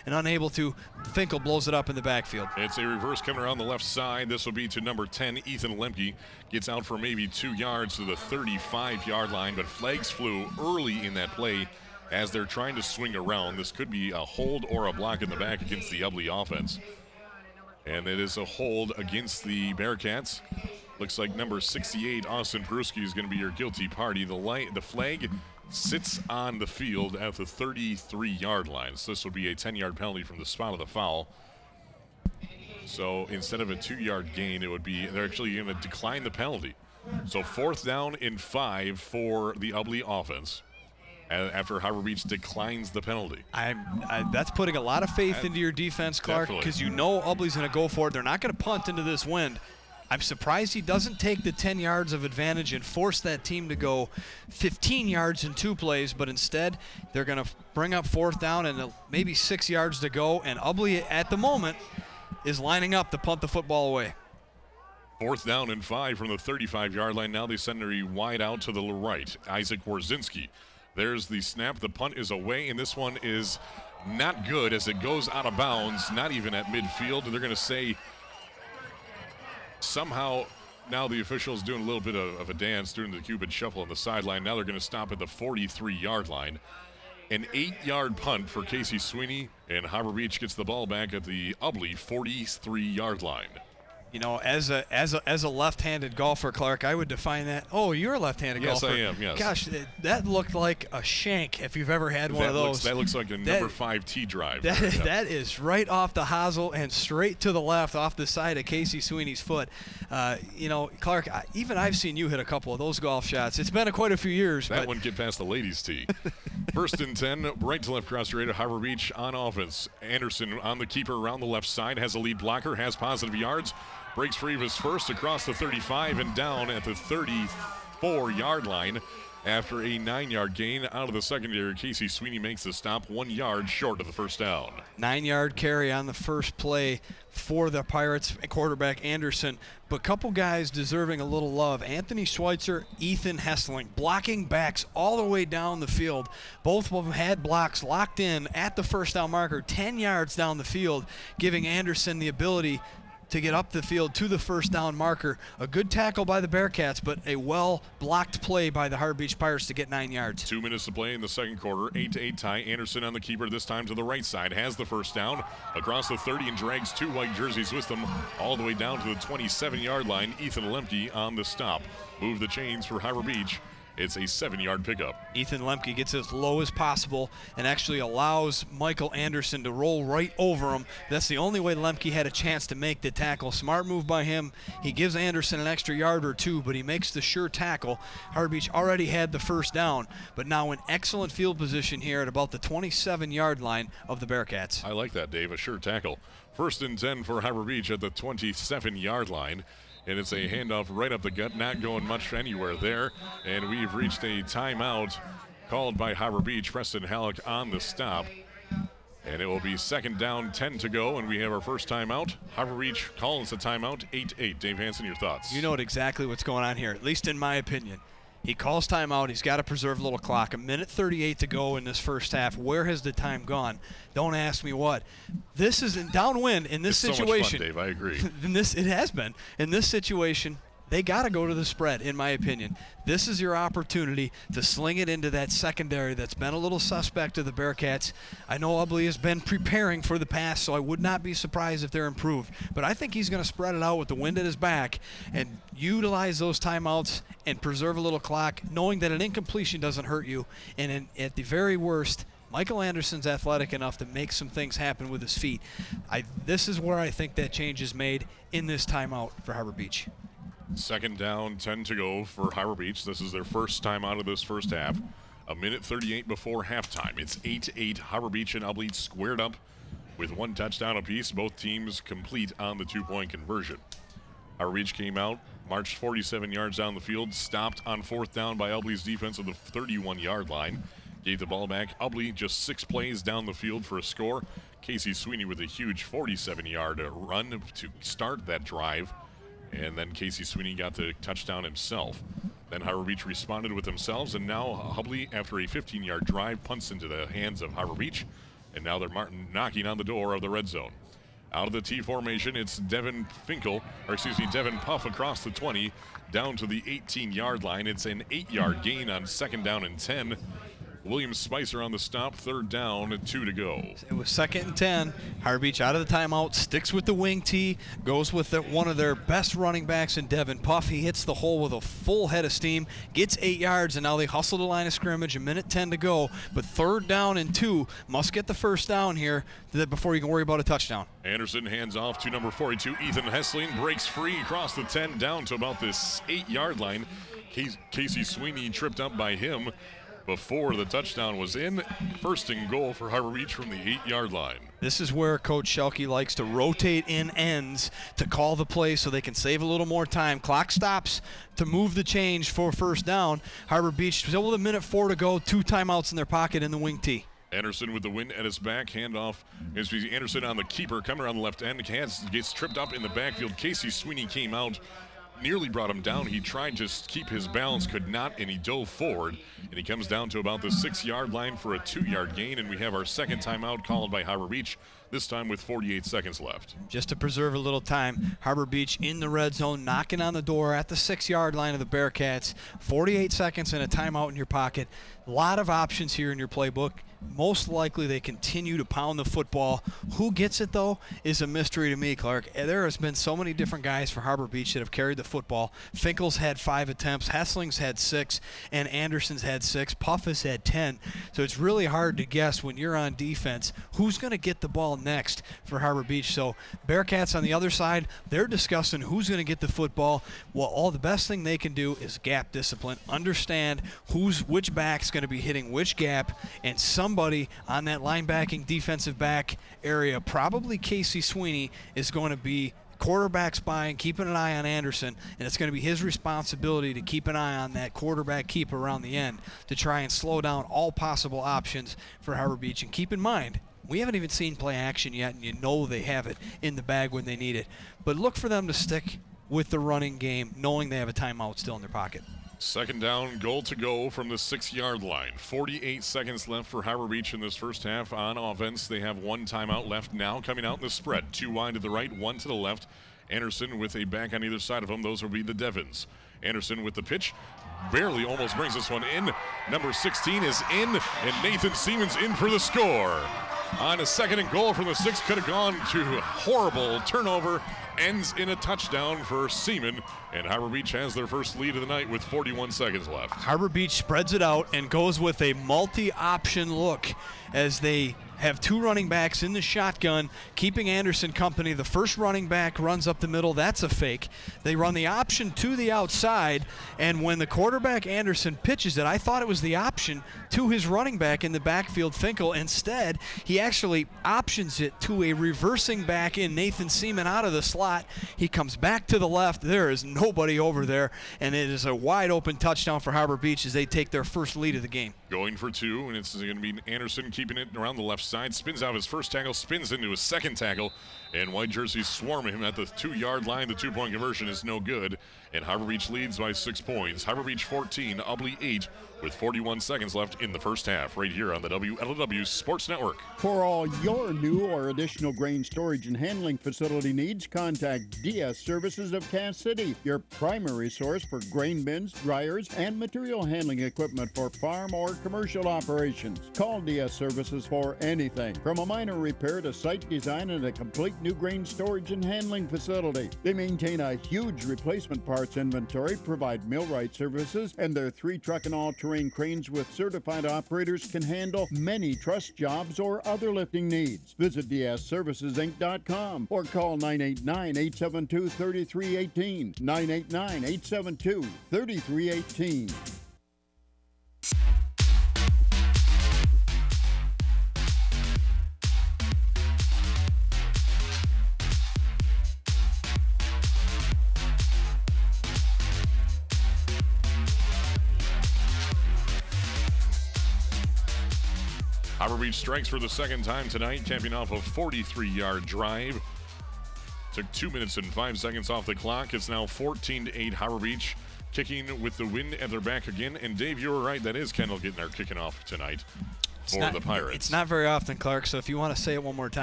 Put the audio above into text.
and unable to. Finkel blows it up in the backfield. It's a reverse coming around the left side. This will be to number 10, Ethan Lemke. Gets out for maybe 2 yards to the 35-yard line, but flags flew early in that play as they're trying to swing around. This could be a hold or a block in the back against the Ubly offense. And it is a hold against the Bearcats. Looks like number 68, Austin Peruski, is going to be your guilty party. The flag sits on the field at the 33-yard line. So this will be a 10-yard penalty from the spot of the foul. So instead of a 2-yard gain, it would be, they're actually going to decline the penalty. So 4th down and 5 for the Ubly offense after Harbor Beach declines the penalty. That's putting a lot of faith into your defense, Clark, because you know Ubly's going to go for it. They're not going to punt into this wind. I'm surprised he doesn't take the 10 yards of advantage and force that team to go 15 yards in 2 plays, but instead they're going to bring up 4th down and maybe 6 yards to go, and Ubly at the moment is lining up to punt the football away. 4th down and 5 from the 35-yard line. Now they send a wide out to the right. Isaac Warzinski. There's the snap. The punt is away, and this one is not good as it goes out of bounds, not even at midfield. They're going to say somehow now the officials doing a little bit of a dance during the Cupid shuffle on the sideline. Now they're going to stop at the 43-yard line. An 8-yard punt for Casey Sweeney, and Harbor Beach gets the ball back at the Ubly 43-yard line. You know, as a left-handed golfer, Clark, I would define that. Oh, you're a left-handed golfer. Yes, I am, yes. Gosh, that looked like a shank if you've ever had one of those. That looks like a number 5 tee drive. That is right off the hosel and straight to the left off the side of Casey Sweeney's foot. You know, Clark, even I've seen you hit a couple of those golf shots. It's been quite a few years. That wouldn't get past the ladies' tee. 1st and 10, right to left cross straight at Harbor Beach on offense. Anderson on the keeper around the left side, has a lead blocker, has positive yards. Breaks free of his first across the 35 and down at the 34-yard line. After a 9-yard gain out of the secondary, Casey Sweeney makes the stop 1 yard short of the first down. 9-yard carry on the first play for the Pirates quarterback Anderson. But a couple guys deserving a little love. Anthony Schweitzer, Ethan Hessling, blocking backs all the way down the field. Both of them had blocks locked in at the first down marker, 10 yards down the field, giving Anderson the ability to get up the field to the first down marker. A good tackle by the Bearcats, but a well-blocked play by the Harbor Beach Pirates to get 9 yards. 2 minutes to play in the second quarter. 8-8 tie. Anderson on the keeper, this time to the right side. Has the first down across the 30 and drags 2 white jerseys with them all the way down to the 27-yard line. Ethan Lemke on the stop. Move the chains for Harbor Beach. It's a 7-yard pickup. Ethan Lemke gets as low as possible and actually allows Michael Anderson to roll right over him. That's the only way Lemke had a chance to make the tackle. Smart move by him. He gives Anderson an extra yard or 2, but he makes the sure tackle. Harbor Beach already had the first down, but now in excellent field position here at about the 27-yard line of the Bearcats. I like that, Dave. A sure tackle. 1st and 10 for Harbor Beach at the 27-yard line. And it's a handoff right up the gut, not going much anywhere there. And we've reached a timeout called by Harbor Beach. Preston Halleck on the stop. And it will be 2nd down, 10 to go, and we have our first timeout. Harbor Beach calls the timeout, 8-8. Dave Hansen, your thoughts? You know exactly what's going on here, at least in my opinion. He calls timeout. He's got to preserve a little clock. 1:38 to go in this first half. Where has the time gone? Don't ask me what. This is downwind in this situation. So much fun, Dave. I agree. It has been. In this situation, they got to go to the spread, in my opinion. This is your opportunity to sling it into that secondary that's been a little suspect to the Bearcats. I know Ubly has been preparing for the pass, so I would not be surprised if they're improved. But I think he's going to spread it out with the wind at his back and utilize those timeouts and preserve a little clock, knowing that an incompletion doesn't hurt you. And at the very worst, Michael Anderson's athletic enough to make some things happen with his feet. This is where I think that change is made in this timeout for Harbor Beach. 2nd down, 10 to go for Harbor Beach. This is their first time out of this first half. 1:38 before halftime. It's 8-8. Harbor Beach and Ubly squared up with 1 touchdown apiece. Both teams complete on the 2-point conversion. Harbor Beach came out, marched 47 yards down the field, stopped on 4th down by Ubly's defense at the 31-yard line. Gave the ball back. Ubly just 6 plays down the field for a score. Casey Sweeney with a huge 47-yard run to start that drive. And then Casey Sweeney got the touchdown himself. Then Harbor Beach responded with themselves, and now Ubly, after a 15-yard drive, punts into the hands of Harbor Beach and now they're knocking on the door of the red zone. Out of the T formation, it's Devin Puff across the 20 down to the 18-yard line. It's an 8-yard gain on 2nd down and 10. William Spicer on the stop, 3rd down, 2 to go. It was 2nd and 10. Harbor Beach out of the timeout, sticks with the wing tee, goes with one of their best running backs in Devin Puff. He hits the hole with a full head of steam, gets 8 yards, and now they hustle the line of scrimmage, 1:10 to go. But 3rd down and 2, must get the 1st down here before you can worry about a touchdown. Anderson hands off to number 42, Ethan Hessling, breaks free across the 10 down to about this 8-yard line. Casey Sweeney tripped up by him before the touchdown was in. 1st and goal for Harbor Beach from the 8-yard line. This is where Coach Schelke likes to rotate in ends to call the play so they can save a little more time. Clock stops to move the change for 1st down. Harbor Beach still with 1:04 to go, 2 timeouts in their pocket in the wing tee. Anderson with the wind at his back, handoff. Anderson on the keeper, coming around the left end, gets tripped up in the backfield. Casey Sweeney came out, nearly brought him down. He tried to keep his balance, could not, and he dove forward. And he comes down to about the 6-yard line for a 2-yard gain, and we have our 2nd timeout called by Harbor Beach, this time with 48 seconds left. Just to preserve a little time, Harbor Beach in the red zone, knocking on the door at the 6-yard line of the Bearcats. 48 seconds and a timeout in your pocket. A lot of options here in your playbook. Most likely they continue to pound the football. Who gets it, though, is a mystery to me, Clark. There has been so many different guys for Harbor Beach that have carried the football. Finkel's had 5 attempts, Hessling's had 6, and Anderson's had 6. Puff has had 10. So it's really hard to guess when you're on defense who's going to get the ball next for Harbor Beach. So Bearcats on the other side, they're discussing who's going to get the football. Well, the best thing they can do is gap discipline. Understand which back's going to be hitting which gap, and somebody on that linebacking defensive back area, probably Casey Sweeney, is going to be quarterback spying, keeping an eye on Anderson, and it's going to be his responsibility to keep an eye on that quarterback keeper around the end to try and slow down all possible options for Harbor Beach. And keep in mind, we haven't even seen play action yet, and you know they have it in the bag when they need it. But look for them to stick with the running game, knowing they have a timeout still in their pocket. 2nd down, goal to go from the 6-yard line. 48 seconds left for Harbor Beach in this first half on offense. They have 1 timeout left now, coming out in the spread. 2 wide to the right, 1 to the left. Anderson with a back on either side of him. Those will be the Devons. Anderson with the pitch. Barely almost brings this one in. Number 16 is in, and Nathan Siemens in for the score. On a 2nd and goal from the 6, could have gone to horrible turnover. Ends in a touchdown for Seaman, and Harbor Beach has their first lead of the night with 41 seconds left. Harbor Beach spreads it out and goes with a multi-option look as they have 2 running backs in the shotgun, keeping Anderson company. The first running back runs up the middle. That's a fake. They run the option to the outside, and when the quarterback Anderson pitches it, I thought it was the option to his running back in the backfield, Finkel. Instead, he actually options it to a reversing back in Nathan Seaman out of the slot. He comes back to the left. There is nobody over there, and it is a wide open touchdown for Harbor Beach as they take their first lead of the game. Going for 2, and it's going to be Anderson keeping it around the left side. Spins out his first tackle, spins into his 2nd tackle, and white jerseys swarm him at the 2-yard line. The 2-point conversion is no good, and Harbor Beach leads by 6 points. Harbor Beach 14, Ubly 8, with 41 seconds left in the first half, right here on the WLW Sports Network. For all your new or additional grain storage and handling facility needs, contact DS Services of Cass City, your primary source for grain bins, dryers, and material handling equipment for farm or commercial operations. Call DS Services for anything from a minor repair to site design and a complete new grain storage and handling facility. They maintain a huge replacement parts inventory, provide millwright services, and their 3-truck and all-terrain cranes with certified operators can handle many truss jobs or other lifting needs. Visit dsservicesinc.com or call 989-872-3318. 989-872-3318. Harbor Beach strikes for the 2nd time tonight, capping off a 43-yard drive. Took 2 minutes and 5 seconds off the clock. It's now 14-8 Harbor Beach, kicking with the wind at their back again. And Dave, you were right. That is Kendall getting our kicking off tonight. for the Pirates. It's not very often, Clark, so if you want to say it one more time.